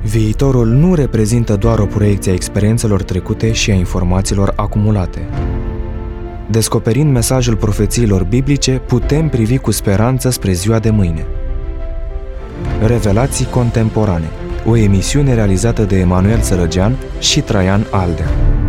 Viitorul nu reprezintă doar o proiecție a experiențelor trecute și a informațiilor acumulate. Descoperind mesajul profețiilor biblice, putem privi cu speranță spre ziua de mâine. Revelații contemporane, o emisiune realizată de Emanuel Sărăgean și Traian Aldea.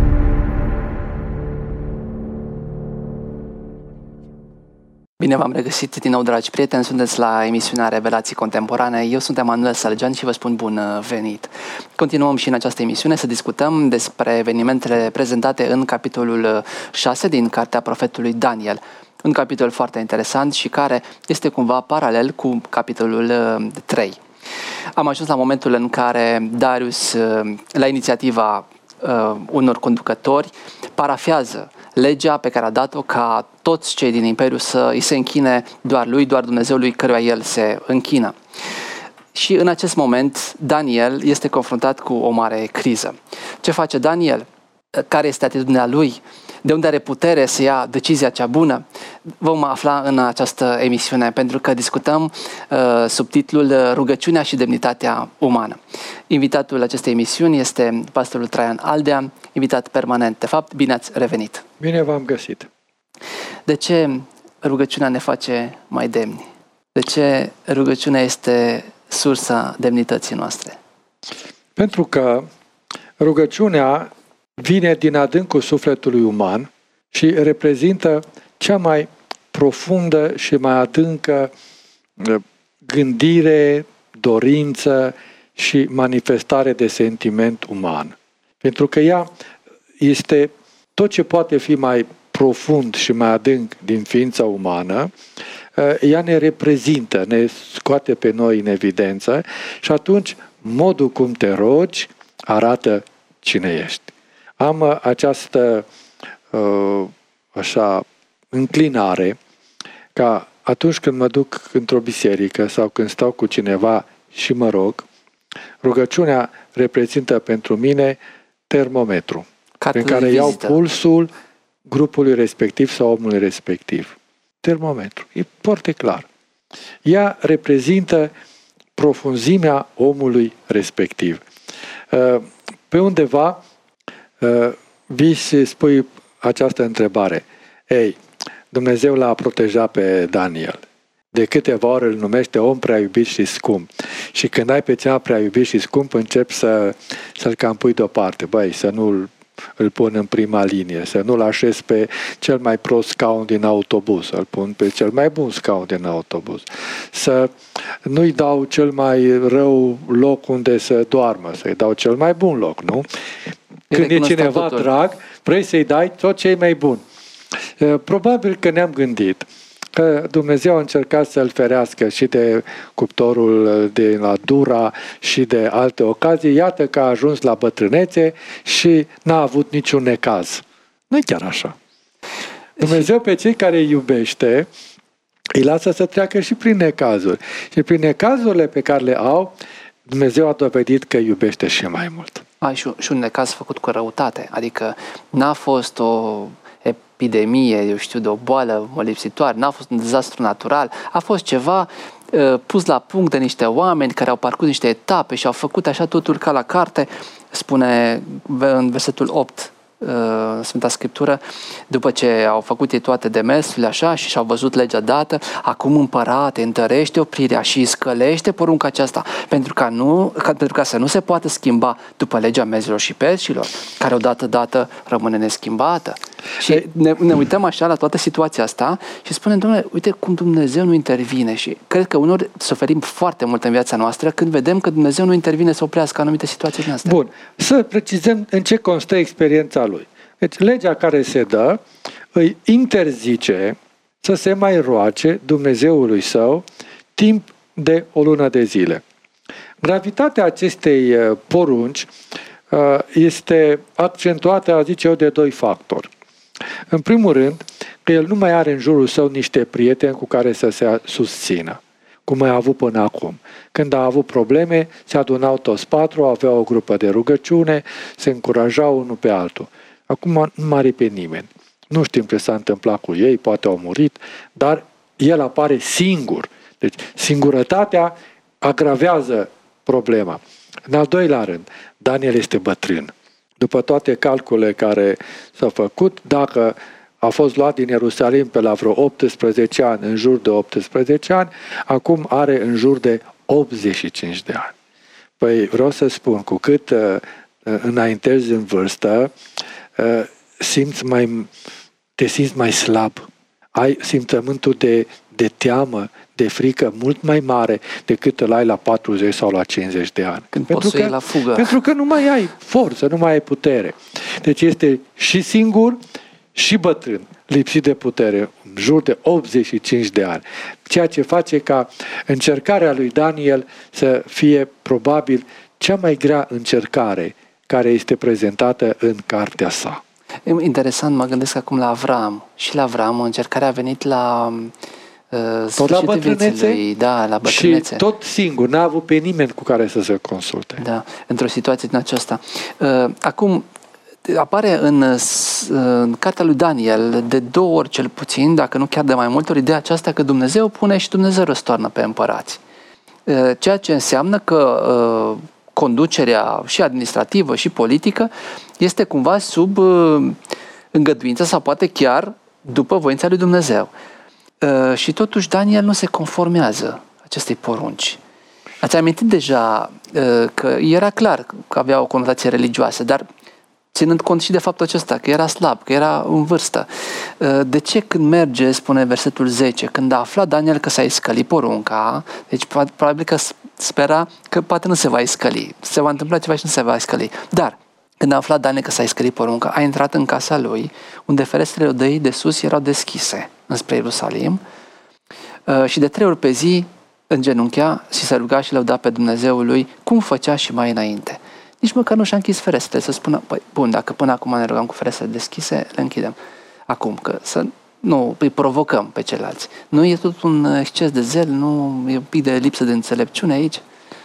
Bine v-am regăsit din nou, dragi prieteni, sunteți la emisiunea Revelații Contemporane. Eu sunt Emanuel Sărăgean și vă spun bun venit. Continuăm și în această emisiune să discutăm despre evenimentele prezentate în capitolul 6 din cartea profetului Daniel. Un capitol foarte interesant și care este cumva paralel cu capitolul 3. Am ajuns la momentul în care Darius, la inițiativa unor conducători, parafează legea pe care a dat-o ca toți cei din Imperiu să îi se închine doar lui, doar Dumnezeului căruia el se închină. Și în acest moment Daniel este confruntat cu o mare criză. Ce face Daniel? Care este atitudinea lui? De unde are putere să ia decizia cea bună? Vom afla în această emisiune, pentru că discutăm subtitlul Rugăciunea și demnitatea umană. Invitatul acestei emisiuni este pastorul Traian Aldea, invitat permanent. De fapt, bine ați revenit! Bine v-am găsit! De ce rugăciunea ne face mai demni? De ce rugăciunea este sursa demnității noastre? Pentru că rugăciunea vine din adâncul sufletului uman și reprezintă cea mai profundă și mai adâncă gândire, dorință și manifestare de sentiment uman. Pentru că ea este tot ce poate fi mai profund și mai adânc din ființa umană, ea ne reprezintă, ne scoate pe noi în evidență și atunci modul cum te rogi arată cine ești. Am această așa înclinare ca atunci când mă duc într-o biserică sau când stau cu cineva și mă rog, rugăciunea reprezintă pentru mine termometru prin care iau pulsul grupului respectiv sau omului respectiv. Termometru. E foarte clar. Ea reprezintă profunzimea omului respectiv. Pe undeva vii și spui această întrebare. Ei, Dumnezeu l-a protejat pe Daniel. De câteva ori îl numește om prea iubit și scump. Și când ai pe cea prea iubit și scump, începi să-l cam pui deoparte. Băi, să nu îl pun în prima linie, să nu-l așez pe cel mai prost scaun din autobuz, să-l pun pe cel mai bun scaun din autobuz. Să nu-i dau cel mai rău loc unde să doarmă, să-i dau cel mai bun loc, nu? Când e cineva drag, vrei să-i dai tot ce e mai bun. Probabil că ne-am gândit că Dumnezeu a încercat să-l ferească și de cuptorul de la Dura și de alte ocazii. Iată că a ajuns la bătrânețe și n-a avut niciun necaz. Nu e chiar așa. Dumnezeu pe cei care îi iubește îi lasă să treacă și prin necazuri. Și prin necazurile pe care le au, Dumnezeu a dovedit că iubește și mai mult. Și un necaz făcut cu răutate. Adică n-a fost o epidemie, eu știu, de o boală molipsitoare, n-a fost un dezastru natural, a fost ceva pus la punct de niște oameni care au parcurs niște etape și au făcut așa totul ca la carte, spune în versetul 8 Sfânta Scriptură, după ce au făcut ei toate demersurile așa și și-au văzut legea dată, acum împărate, întărește oprirea și scălește porunca aceasta, pentru ca să nu se poată schimba după legea mezilor și perșilor, care odată dată rămâne neschimbată. Și ne uităm așa la toată situația asta și spunem, Doamne, uite cum Dumnezeu nu intervine. Și cred că uneori suferim foarte mult în viața noastră când vedem că Dumnezeu nu intervine să oprească anumite situații din astea. Bun, să precizăm în ce constă experiența lui. Deci legea care se dă îi interzice să se mai roage Dumnezeului său timp de o lună de zile. Gravitatea acestei porunci este accentuată, zice eu, de doi factori. În primul rând, că el nu mai are în jurul său niște prieteni cu care să se susțină, cum a avut până acum. Când a avut probleme, se adunau toți patru, aveau o grupă de rugăciune, se încurajau unul pe altul. Acum nu mai are pe nimeni. Nu știm ce s-a întâmplat cu ei, poate au murit, dar el apare singur. Deci singurătatea agravează problema. În al doilea rând, Daniel este bătrân. După toate calculele care s-au făcut, dacă a fost luat din Ierusalim pe la vreo 18 ani, în jur de 18 ani, acum are în jur de 85 de ani. Păi vreau să spun, cu cât înaintezi în vârstă, te simți mai slab. Ai simțământul de teamă, de frică mult mai mare decât îl ai la 40 sau la 50 de ani. Când poți să iei la fugă. Pentru că nu mai ai forță, nu mai ai putere. Deci este și singur și bătrân, lipsit de putere, în jur de 85 de ani. Ceea ce face ca încercarea lui Daniel să fie probabil cea mai grea încercare care este prezentată în cartea sa. Interesant, mă gândesc acum la Avram. Și la Avram încercarea a venit la tot la bătrânețe? Da, la bătrânețe. Și tot singur, n-a avut pe nimeni cu care să se consulte. Da, într-o situație din aceasta. Acum, apare în cartea lui Daniel de 2 ori cel puțin, dacă nu chiar de mai multe ori, ideea aceasta că Dumnezeu pune și Dumnezeu răstoarnă pe împărați. Ceea ce înseamnă că conducerea și administrativă și politică este cumva sub îngăduința sau poate chiar după voința lui Dumnezeu. Și totuși Daniel nu se conformează acestei porunci. Ați amintit deja că era clar că avea o conotație religioasă, dar ținând cont și de faptul acesta, că era slab, că era în vârstă. De ce când merge, spune versetul 10, când a aflat Daniel că s-a iscălit porunca, deci probabil că spera că poate nu se va iscăli, se va întâmpla ceva și nu se va iscăli. Dar când a aflat Daniel că s-a iscălit porunca, a intrat în casa lui, unde ferestrele odăii de sus erau deschise înspre Ierusalim și de 3 ori pe zi îngenunchea și se ruga și lăuda pe Dumnezeul lui, cum făcea și mai înainte. Nici măcar nu și-a închis ferestrele, să spună, păi, bun, dacă până acum ne rugam cu ferestrele deschise, le închidem. Acum, că să nu îi provocăm pe ceilalți. Nu e tot un exces de zel, nu e un pic de lipsă de înțelepciune aici?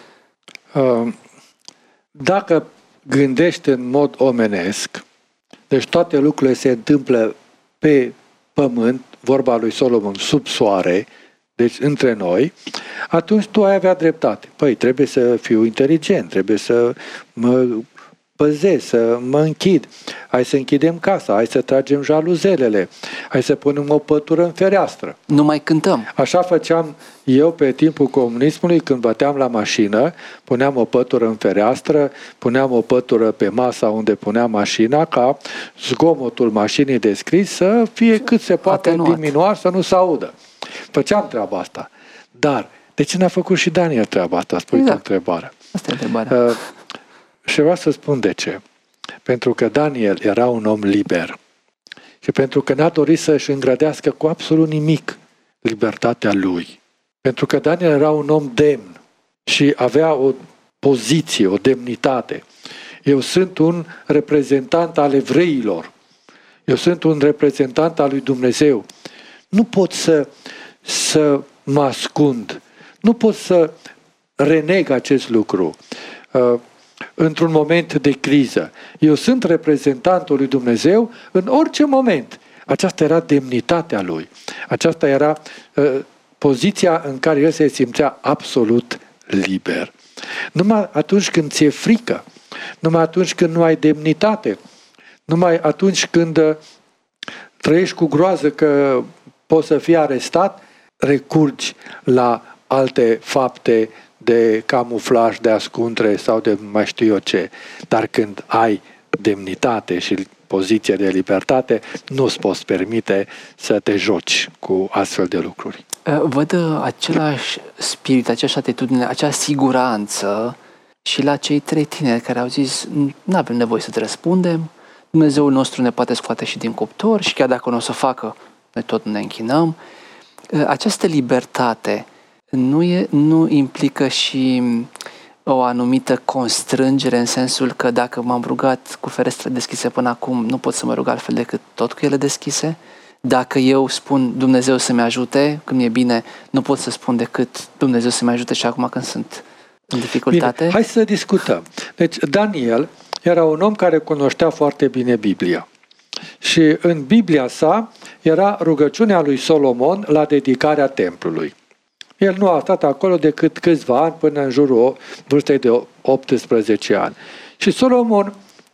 Dacă gândești în mod omenesc, deci toate lucrurile se întâmplă pe pământ, vorba lui Solomon, sub soare, deci între noi, atunci tu ai avea dreptate. Păi trebuie să fiu inteligent, trebuie să mă păzesc, să mă închid. Hai să închidem casa, hai să tragem jaluzelele, hai să punem o pătură în fereastră. Nu mai cântăm. Așa făceam eu pe timpul comunismului, când băteam la mașină, puneam o pătură în fereastră, puneam o pătură pe masa unde puneam mașina, ca zgomotul mașinii de scris să fie cât se poate diminuat, să nu se audă. Făceam treaba asta. Dar de ce n-a făcut și Daniel treaba asta? Spui tu întrebarea. Asta e întrebarea. Și vreau să spun de ce. Pentru că Daniel era un om liber. Și pentru că n-a dorit să-și îngrădească cu absolut nimic libertatea lui. Pentru că Daniel era un om demn și avea o poziție, o demnitate. Eu sunt un reprezentant al evreilor. Eu sunt un reprezentant al lui Dumnezeu. Nu pot să mă ascund. Nu pot să reneg acest lucru într-un moment de criză. Eu sunt reprezentantul lui Dumnezeu în orice moment. Aceasta era demnitatea lui. Aceasta era poziția în care el se simțea absolut liber. Numai atunci când ți-e frică, numai atunci când nu ai demnitate, numai atunci când trăiești cu groază că poți să fii arestat, recurgi la alte fapte de camuflaj, de ascundere sau de mai știu eu ce. Dar când ai demnitate și poziție de libertate, nu îți poți permite să te joci cu astfel de lucruri. Văd același spirit, aceeași atitudine, acea siguranță și la cei 3 tineri care au zis, nu avem nevoie să te răspundem, Dumnezeul nostru ne poate scoate și din cuptor și chiar dacă nu o să facă, noi tot ne închinăm. Această libertate nu implică și o anumită constrângere în sensul că dacă m-am rugat cu ferestre deschise până acum, nu pot să mă rug altfel decât tot cu ele deschise? Dacă eu spun Dumnezeu să-mi ajute, când e bine, nu pot să spun decât Dumnezeu să-mi ajute și acum când sunt în dificultate? Bine, hai să discutăm. Deci Daniel era un om care cunoștea foarte bine Biblia. Și în Biblia sa era rugăciunea lui Solomon la dedicarea templului. El nu a stat acolo decât câțiva ani, până în jurul vârstei de 18 ani. Și Solomon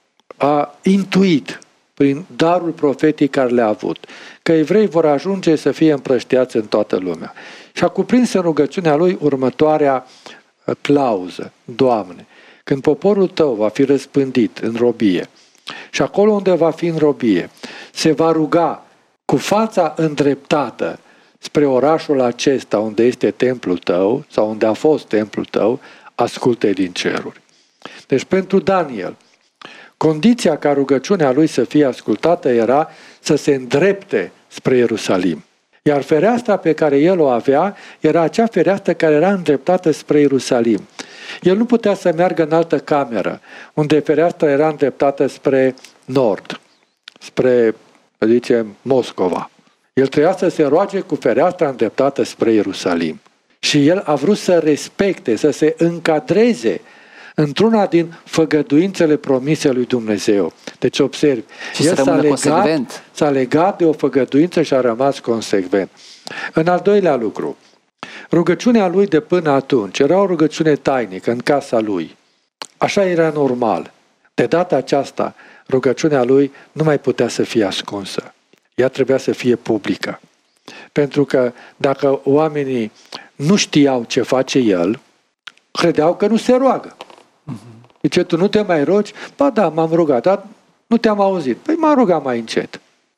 a intuit, prin darul profetic care le-a avut, că evreii vor ajunge să fie împrăștiați în toată lumea. Și a cuprins în rugăciunea lui următoarea clauză: Doamne, când poporul tău va fi răspândit în robie și acolo unde va fi în robie se va ruga cu fața îndreptată spre orașul acesta unde este templul tău sau unde a fost templul tău, asculte din ceruri. Deci pentru Daniel, condiția ca rugăciunea lui să fie ascultată era să se îndrepte spre Ierusalim. Iar fereastra pe care el o avea era acea fereastră care era îndreptată spre Ierusalim. El nu putea să meargă în altă cameră, unde fereastra era îndreptată spre nord, spre, zicem, Moscova. El trebuia să se roage cu fereastra îndreptată spre Ierusalim. Și el a vrut să respecte, să se încadreze într-una din făgăduințele promise lui Dumnezeu. Deci observi, și el s-a legat de o făgăduință și a rămas consecvent. În al doilea lucru, rugăciunea lui de până atunci era o rugăciune tainică în casa lui. Așa era normal. De data aceasta, rugăciunea lui nu mai putea să fie ascunsă. Ea trebuia să fie publică. Pentru că dacă oamenii nu știau ce face el, credeau că nu se roagă. Zice, tu nu te mai rogi? Ba da, m-am rugat, dar nu te-am auzit. Păi m-am rugat mai încet.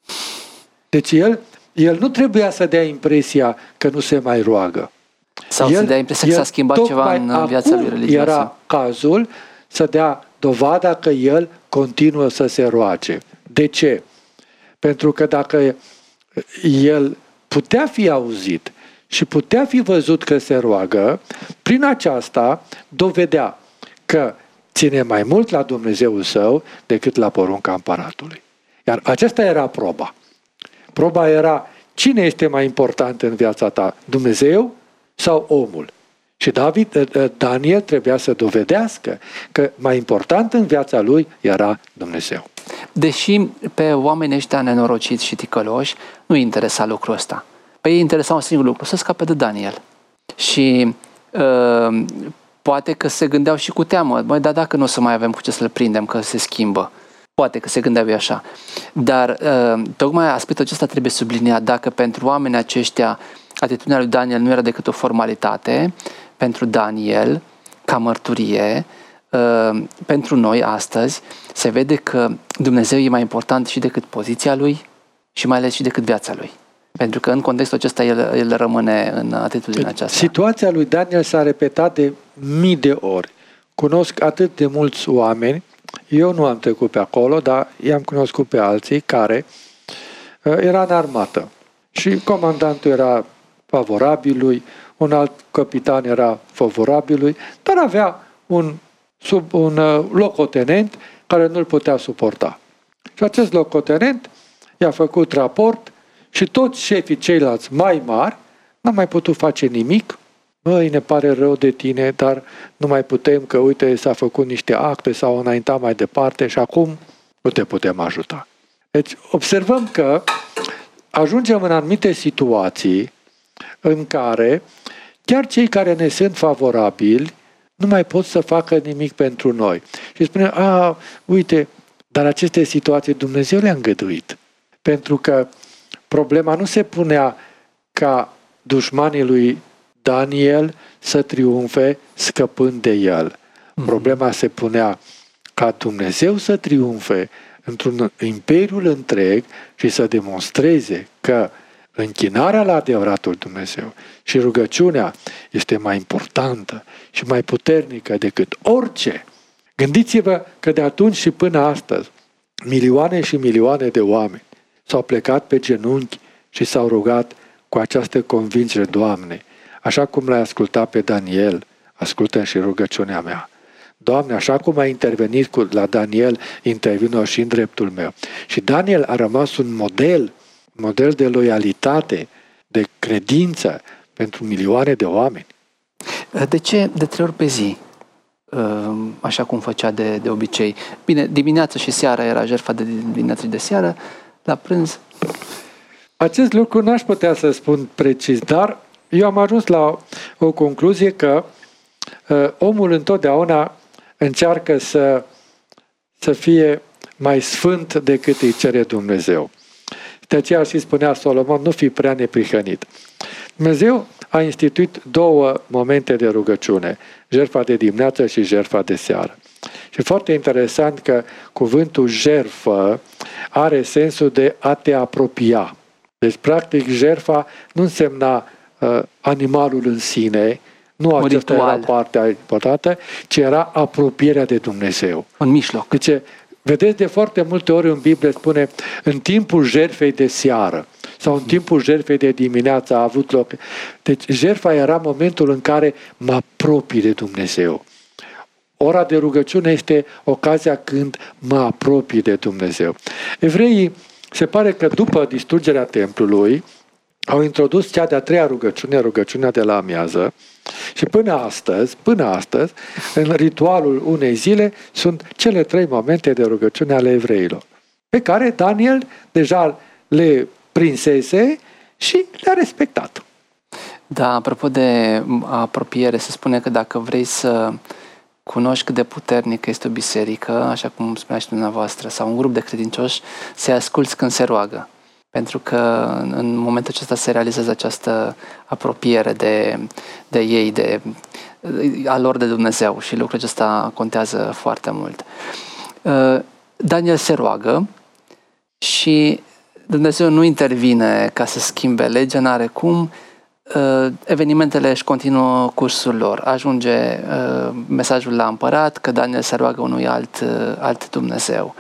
Deci el nu trebuia să dea impresia că nu se mai roagă. Sau să dea impresia că s-a schimbat ceva în viața lui religioasă. Era cazul să dea dovada că el continuă să se roage. De ce? Pentru că dacă el putea fi auzit și putea fi văzut că se roagă, prin aceasta dovedea că ține mai mult la Dumnezeul său decât la porunca împăratului. Iar aceasta era proba. Proba era cine este mai important în viața ta, Dumnezeu sau omul? Și Daniel trebuia să dovedească că mai important în viața lui era Dumnezeu. Deși pe oamenii ăștia nenorociți și ticăloși nu-i interesa lucrul ăsta. Pe ei interesa un singur lucru, să scape de Daniel. Și poate că se gândeau și cu teamă, băi, dar dacă nu o să mai avem cu ce să-l prindem, că se schimbă. Poate că se gândeau așa. Dar tocmai aspectul acesta trebuie subliniat. Dacă pentru oamenii aceștia atitudinea lui Daniel nu era decât o formalitate, pentru Daniel, ca mărturie, pentru noi astăzi, se vede că Dumnezeu e mai important și decât poziția lui și mai ales și decât viața lui. Pentru că în contextul acesta el rămâne în atitudinea aceasta. Situația lui Daniel s-a repetat de mii de ori. Cunosc atât de mulți oameni, eu nu am trecut pe acolo, dar i-am cunoscut pe alții care era în armată. Și comandantul era favorabil lui, un alt capitan era favorabil lui, dar avea un locotenent care nu-l putea suporta. Și acest locotenent i-a făcut raport și toți șefii ceilalți mai mari n-au mai putut face nimic. Măi, ne pare rău de tine, dar nu mai putem, că uite, s-a făcut niște acte, s-au înaintat mai departe și acum nu te putem ajuta. Deci observăm că ajungem în anumite situații în care chiar cei care ne sunt favorabili nu mai pot să facă nimic pentru noi. Și spune, uite, dar aceste situații Dumnezeu le-a îngăduit. Pentru că problema nu se punea ca dușmanii lui Daniel să triumfe scăpând de el. Problema se punea ca Dumnezeu să triumfe într-un imperiul întreg și să demonstreze că închinarea la adevăratul Dumnezeu și rugăciunea este mai importantă și mai puternică decât orice. Gândiți-vă că de atunci și până astăzi milioane și milioane de oameni s-au plecat pe genunchi și s-au rugat cu această convingere, Doamne, așa cum l-ai ascultat pe Daniel, ascultă și rugăciunea mea. Doamne, așa cum ai intervenit la Daniel, intervină și în dreptul meu. Și Daniel a rămas un model de loialitate, de credință pentru milioane de oameni. De ce de 3 ori pe zi, așa cum făcea de obicei? Bine, dimineața și seara era jertfa de dimineață și de seară, la prânz. Acest lucru n-aș putea să spun precis, dar Eu am ajuns la o concluzie că omul întotdeauna încearcă să fie mai sfânt decât îi cere Dumnezeu. De aceea și spunea Solomon, nu fi prea neprihănit. Dumnezeu a instituit 2 momente de rugăciune, jertfa de dimineață și jertfa de seară. Și foarte interesant că cuvântul jertfă are sensul de a te apropia. Deci, practic, jertfa nu însemna animalul în sine, nu aceasta era partea importantă, ci era apropierea de Dumnezeu. În mijloc. Deci, vedeți, de foarte multe ori în Biblie spune în timpul jertfei de seară sau în timpul jertfei de dimineață a avut loc. Deci jertfa era momentul în care mă apropii de Dumnezeu. Ora de rugăciune este ocazia când mă apropii de Dumnezeu. Evreii, se pare că după distrugerea templului, au introdus cea de-a 3-a rugăciune, rugăciunea de la amiază, și până astăzi, în ritualul unei zile, sunt cele 3 momente de rugăciune ale evreilor, pe care Daniel deja le prinsese și le-a respectat. Da, apropo de apropiere, se spune că dacă vrei să cunoști cât de puternică este o biserică, așa cum spunea și dumneavoastră, sau un grup de credincioși, să-i asculți când se roagă. Pentru că în momentul acesta se realizează această apropiere de ei, a lor de Dumnezeu, și lucrul acesta contează foarte mult. Daniel se roagă și Dumnezeu nu intervine ca să schimbe legea, n-are cum. Evenimentele își continuă cursul lor. Ajunge mesajul la împărat că Daniel se roagă unui alt Dumnezeu.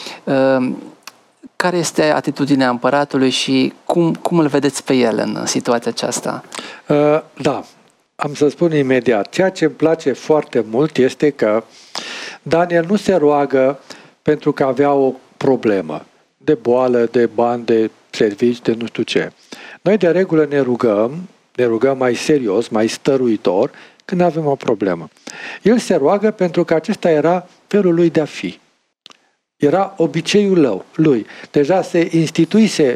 Care este atitudinea împăratului și cum îl vedeți pe el în situația aceasta? Da, am să spun imediat. Ceea ce îmi place foarte mult este că Daniel nu se roagă pentru că avea o problemă de boală, de bani, de servici, de nu știu ce. Noi de regulă ne rugăm mai serios, mai stăruitor când avem o problemă. El se roagă pentru că acesta era felul lui de a fi. Era obiceiul lui. Deja se instituise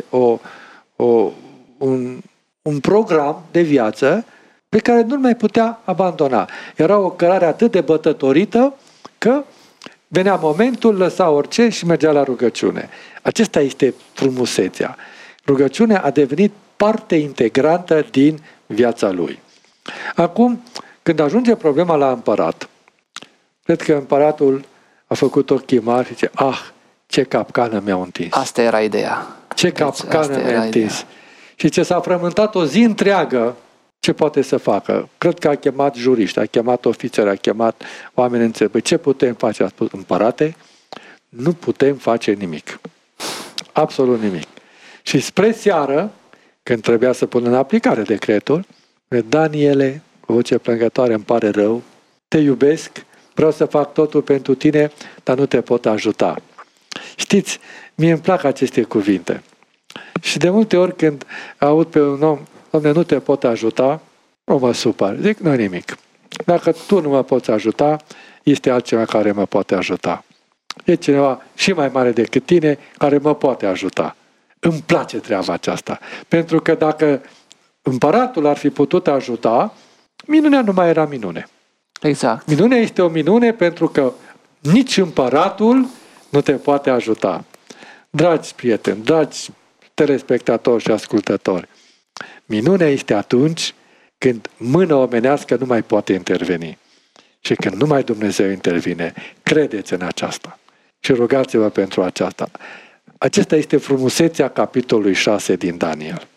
un program de viață pe care nu-l mai putea abandona. Era o cărare atât de bătătorită că venea momentul, lăsa orice și mergea la rugăciune. Acesta este frumusețea. Rugăciunea a devenit parte integrantă din viața lui. Acum, când ajunge problema la împărat, cred că împăratul a făcut ochii mari și zice, ce capcană mi-au întins. Asta era ideea. Ce capcană mi-au întins. Și ce s-a frământat o zi întreagă, ce poate să facă? Cred că a chemat juriști, a chemat ofițeri, a chemat oameni înțelepți. Ce putem face? A spus, împărate, nu putem face nimic. Absolut nimic. Și spre seară, când trebuia să pună în aplicare decretul, Daniele, cu voce plângătoare, îmi pare rău, te iubesc, vreau să fac totul pentru tine, dar nu te pot ajuta. Știți, mie îmi plac aceste cuvinte. Și de multe ori când aud pe un om, Doamne, nu te pot ajuta, nu mă supăr. Zic, nu nimic. Dacă tu nu mă poți ajuta, este altcineva care mă poate ajuta. E cineva și mai mare decât tine care mă poate ajuta. Îmi place treaba aceasta. Pentru că dacă împăratul ar fi putut ajuta, minunea nu mai era minune. Exact. Minunea este o minune pentru că nici împăratul nu te poate ajuta. Dragi prieteni, dragi telespectatori și ascultători, minunea este atunci când mâna omenească nu mai poate interveni. Și când numai Dumnezeu intervine, credeți în aceasta. Și rugați-vă pentru aceasta. Acesta este frumusețea capitolului 6 din Daniel.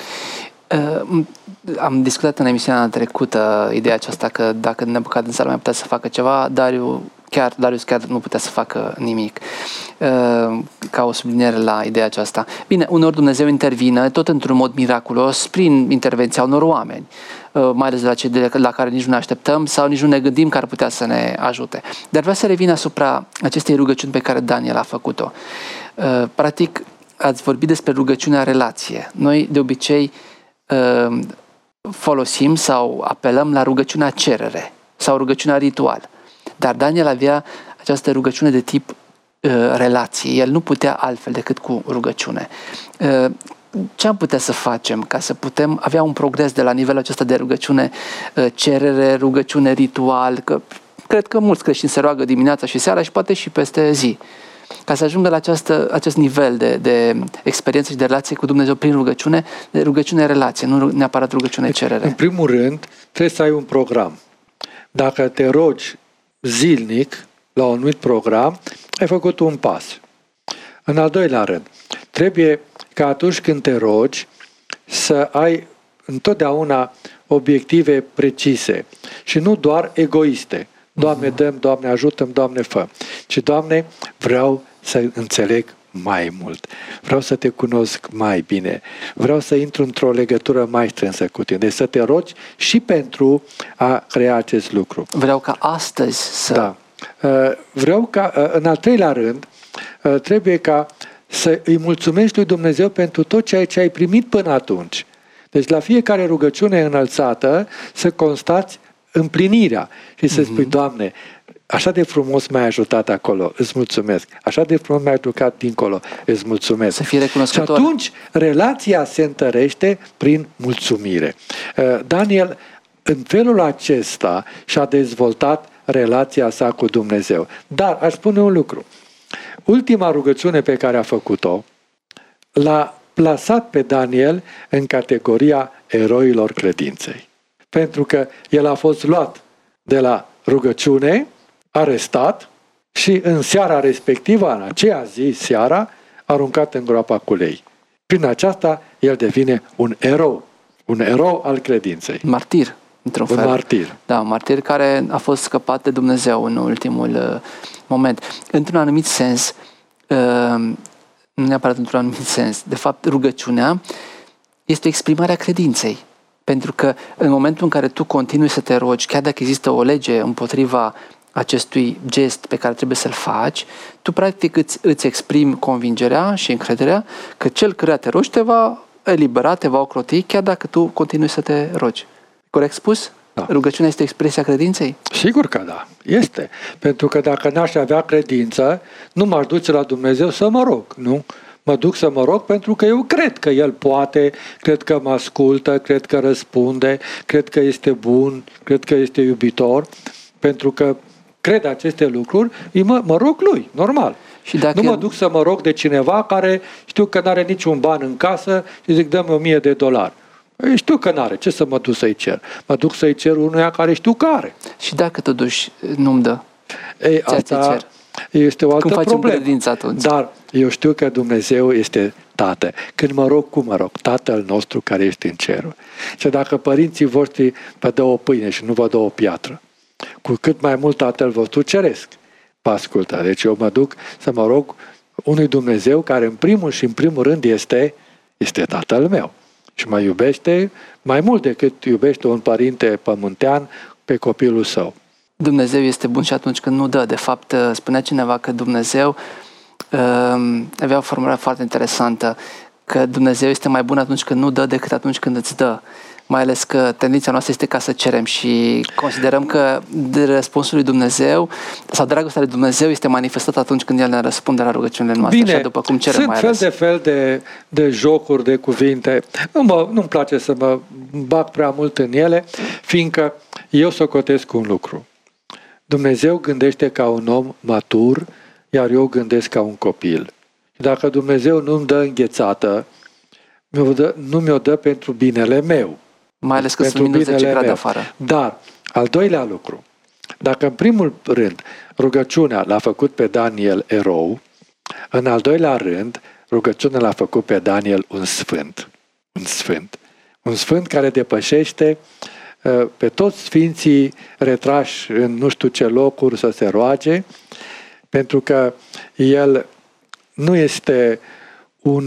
Am discutat în emisiunea trecută ideea aceasta că dacă Nebucadnețar mai putea să facă ceva, Darius chiar nu putea să facă nimic. Ca o subliniere la ideea aceasta. Bine, uneori Dumnezeu intervine tot într-un mod miraculos prin intervenția unor oameni, mai ales de la cei la care nici nu ne așteptăm sau nici nu ne gândim că ar putea să ne ajute. Dar vreau să revin asupra acestei rugăciuni pe care Daniel a făcut-o. Practic, ați vorbit despre rugăciunea relație. Noi, de obicei, folosim sau apelăm la rugăciunea cerere sau rugăciunea ritual. Dar Daniel avea această rugăciune de tip relație. El nu putea altfel decât cu rugăciune. ce am putea să facem ca să putem avea un progres de la nivelul acesta de rugăciune, cerere, rugăciune, ritual, că cred că mulți creștini se roagă dimineața și seara și poate și peste zi. Ca să ajungă la acest nivel de experiență și de relație cu Dumnezeu prin rugăciune, de rugăciune-relație, nu neapărat rugăciune-cerere. În primul rând, trebuie să ai un program. Dacă te rogi zilnic la un anumit program, ai făcut un pas. În al doilea rând, trebuie ca atunci când te rogi să ai întotdeauna obiective precise și nu doar egoiste. Doamne, dă-mi, Doamne, ajută-mi, Doamne, fă. Ci, Doamne, vreau să înțeleg mai mult. Vreau să te cunosc mai bine. Vreau să intru într-o legătură mai strânsă cu tine. Deci să te rogi și pentru a crea acest lucru. Vreau ca astăzi să... Da. Vreau ca, în al treilea rând, trebuie ca să îi mulțumești lui Dumnezeu pentru tot ceea ce ai primit până atunci. Deci la fiecare rugăciune înălțată să constați împlinirea și să spui, Doamne, așa de frumos m-ai ajutat acolo, îți mulțumesc. Așa de frumos m-ai ajutat dincolo, îți mulțumesc. Să fii recunoscător. Și atunci relația se întărește prin mulțumire. Daniel, în felul acesta, și-a dezvoltat relația sa cu Dumnezeu. Dar aș spune un lucru. Ultima rugăciune pe care a făcut-o l-a plasat pe Daniel în categoria eroilor credinței. Pentru că el a fost luat de la rugăciune, arestat și în seara respectivă, în aceea zi, seara, aruncat în groapa cu lei. Prin aceasta, el devine un erou al credinței. Martir, într-un fel. Un martir. Da, un martir care a fost scăpat de Dumnezeu în ultimul moment. Într-un anumit sens, nu neapărat într-un anumit sens, de fapt, rugăciunea este o exprimare a credinței. Pentru că în momentul în care tu continui să te rogi, chiar dacă există o lege împotriva acestui gest pe care trebuie să-l faci, tu practic îți exprimi convingerea și încrederea că cel căruia te rogi te va elibera, te va ocroti, chiar dacă tu continui să te rogi. Corect spus? Da. Rugăciunea este expresia credinței? Sigur că da, este. Pentru că dacă n-aș avea credință, nu m-aș duce la Dumnezeu să mă rog, nu? Mă duc să mă rog pentru că eu cred că El poate, cred că mă ascultă, cred că răspunde, cred că este bun, cred că este iubitor, pentru că cred aceste lucruri, mă rog Lui, normal. Și dacă... Nu mă duc să mă rog de cineva care știu că n-are niciun ban în casă și zic, dă-mi $1000. Știu că n-are, ce să mă duc să-i cer? Mă duc să-i cer unuia care știu că are. Și dacă totuși nu-mi dă? Ei, asta este o altă problemă. Cum facem credința atunci? Dar eu știu că Dumnezeu este Tată. Când mă rog, cum mă rog? Tatăl nostru care ești în cerul. Și dacă părinții voștri vă dă o pâine și nu vă dă o piatră, cu cât mai mult Tatăl vostru ceresc vă ascultă. Deci eu mă duc să mă rog unui Dumnezeu care în primul rând este Tatăl meu. Și mă iubește mai mult decât iubește un părinte pământean pe copilul său. Dumnezeu este bun și atunci când nu dă. De fapt, spunea cineva că Dumnezeu avea o formulare foarte interesantă, că Dumnezeu este mai bun atunci când nu dă decât atunci când îți dă. Mai ales că tendința noastră este ca să cerem și considerăm că răspunsul lui Dumnezeu sau dragostea lui Dumnezeu este manifestată atunci când El ne răspunde la rugăciunile noastre. Bine, așa după cum cerem, sunt mai ales. fel de jocuri de cuvinte. Nu-mi place să mă bag prea mult în ele, fiindcă eu socotesc un lucru. Dumnezeu gândește ca un om matur, iar eu gândesc ca un copil. Dacă Dumnezeu nu-mi dă înghețată, nu mi-o dă pentru binele meu. Mai ales că sunt minus 10 grade afară. Dar, al doilea lucru, dacă în primul rând rugăciunea l-a făcut pe Daniel erou, în al doilea rând rugăciunea l-a făcut pe Daniel un sfânt. Un sfânt care depășește pe toți sfinții retrași în nu știu ce locuri să se roage, pentru că el nu este un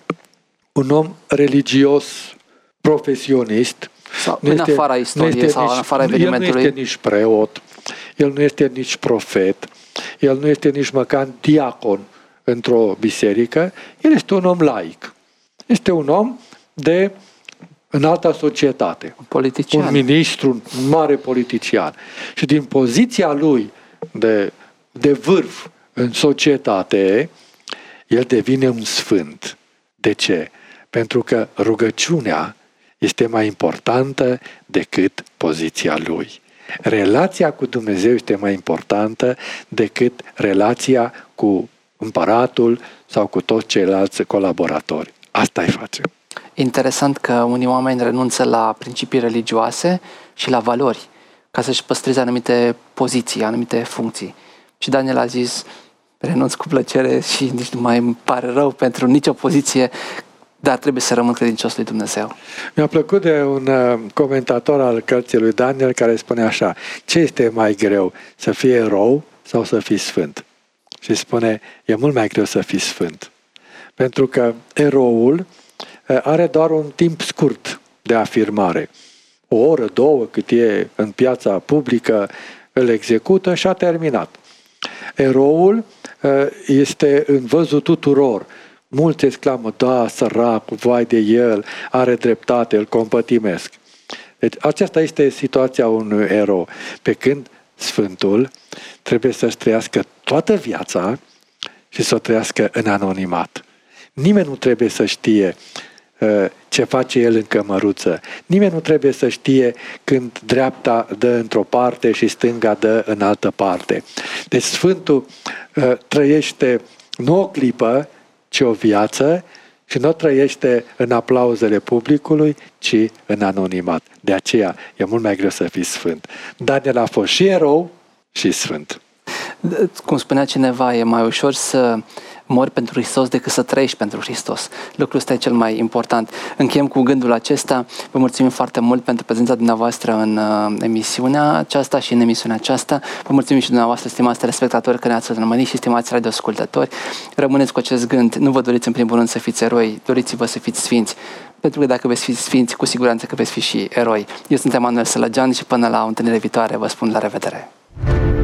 om religios profesionist. Sau în afara istoriei sau în afara evenimentului. El nu este nici preot, el nu este nici profet, el nu este nici măcar diacon într-o biserică, el este un om laic. Este un om de înalta societate. Politician. Un ministru, un mare politician. Și din poziția lui de vârf în societate, el devine un sfânt. De ce? Pentru că rugăciunea este mai importantă decât poziția lui. Relația cu Dumnezeu este mai importantă decât relația cu împăratul sau cu toți ceilalți colaboratori. Asta îi face. Interesant că unii oameni renunță la principii religioase și la valori ca să-și păstreze anumite poziții, anumite funcții. Și Daniel a zis, renunț cu plăcere și nici nu mai îmi pare rău pentru nicio poziție, dar trebuie să rămân credincios lui Dumnezeu. Mi-a plăcut de un comentator al cărții lui Daniel care spune așa: ce este mai greu, să fii erou sau să fii sfânt? Și spune, e mult mai greu să fii sfânt. Pentru că eroul are doar un timp scurt de afirmare. O oră, două, cât e în piața publică, îl execută și a terminat. Eroul este în văzul tuturor. Mulți exclamă, da, săracul, vai de el, are dreptate, îl compătimesc. Deci aceasta este situația unui erou. Pe când Sfântul trebuie să-și trăiască toată viața și să o trăiască în anonimat. Nimeni nu trebuie să știe ce face el în cămăruță. Nimeni nu trebuie să știe când dreapta dă într-o parte și stânga dă în altă parte. Deci Sfântul trăiește nu o clipă, ci o viață și nu trăiește în aplauzele publicului, ci în anonimat. De aceea e mult mai greu să fii sfânt. Daniel a fost și erou și sfânt. Cum spunea cineva, e mai ușor să mori pentru Hristos decât să trăiești pentru Hristos. Lucrul ăsta e cel mai important. Încheiem cu gândul acesta. Vă mulțumim foarte mult pentru prezența dumneavoastră în emisiunea aceasta și în emisiunea aceasta. Vă mulțumim și dumneavoastră, stimați telespectatori, că ne-ați urmărit și stimați radioascultători. Rămâneți cu acest gând. Nu vă doriți în primul rând să fiți eroi, doriți-vă să fiți sfinți. Pentru că dacă veți fi sfinți, cu siguranță că veți fi și eroi. Eu sunt Emanuel Sălăgean și până la o întâlnire viitoare vă spun la revedere.